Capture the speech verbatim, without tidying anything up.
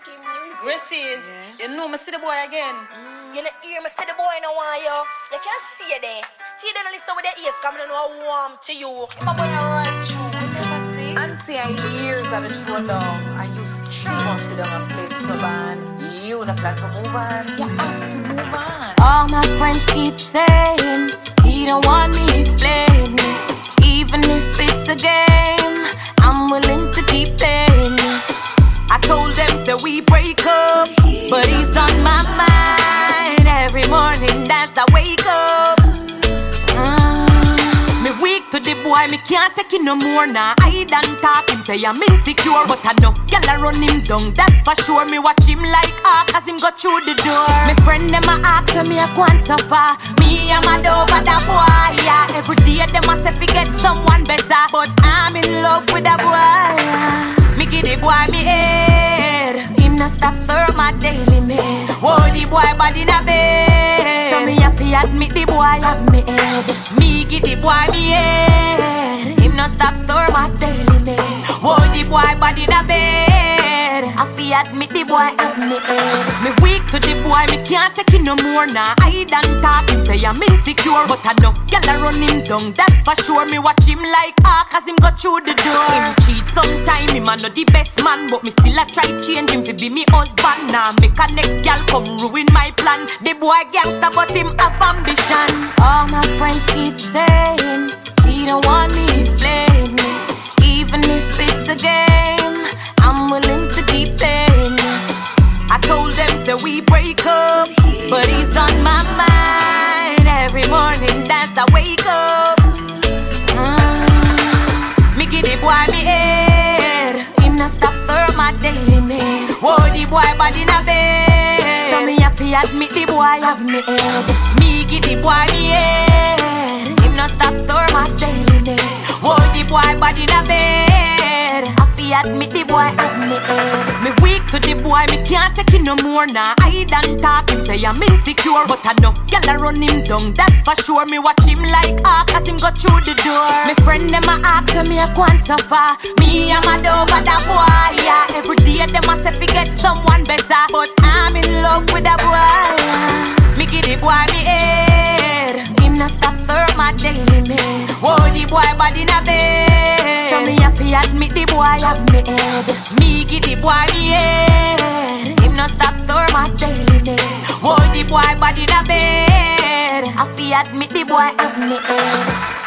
funky music. Gracie, Yeah. you know me see the boy again. You know, hear me say the boy no want you. You can't stay there. Stay there and listen with the ears coming and know warm to you. My boy a run through. Never see. Auntie and years of the throw down, and you still want to sit down and play stubborn. You not plan to move on. You have to move on. All my friends keep saying he don't want me, he's playing me. Even if it's a game, I'm willing to keep playing it. I told them say we break up, but he's on my mind every morning as I wake up. Mm. Me weak to the boy, me can't take it no more now. I done talk him say I'm insecure, but enough gyal a run him down, that's for sure. Me watch him like hawk as him go through the door. Me friend them a ask when me a go and suffer. Me I'm mad over that boy, yeah. Every day them a say fi get someone better, but I'm in love with that boy, yeah. Me give the boy me head, him no stop stir my daily man. Whoa, the boy body in a bed, so me have to admit the boy have me head. Me give the boy me head, him no stop stir my daily man. Whoa, the boy body in a bed, I fi admit the boy have me head. Me weak to the boy, me can't take it no more now. I done talk him say I'm insecure, but enough gyal a run him down, that's for sure. Me watch him like hawk as him go through the door. Him cheat sometime, him a not the best man, but me still a try change him fi be me husband. Now nah, make a next gal come ruin my plan. The boy gangster, but him have ambition. All my friends keep saying he don't want me, he's playing me. Even if it's a game, I'm willing to keep playing it. I told them say we break up, but he's on my mind every morning as I wake up. Mm. Me give the boy me head, him no stop stir my daily man. Whoa, the boy body in a bed, so me have to admit the boy have me head. Me give the boy me head, him no stop stir my daily man. Whoa, the boy body in a bed, I fi admit the boy have me head. Me weak to the boy, me can't take it no more now. I done talk him say I'm insecure, but enough gyal a run him down, that's for sure. Me watch him like hawk as him go through the door. Me friend them a ask when me a go and suffer. Me I'm mad over that boy, yeah. Every day them a say fi get someone better, but I'm in love with that boy, yeah. Me give the boy me head, him no stop stir my daily man. Whoa, the boy body in a bed, so me have to admit the boy have me head. Me give the boy me head, him no stop stir my daily man. Whoa, the boy body in a bed, I fi admit the boy have me head.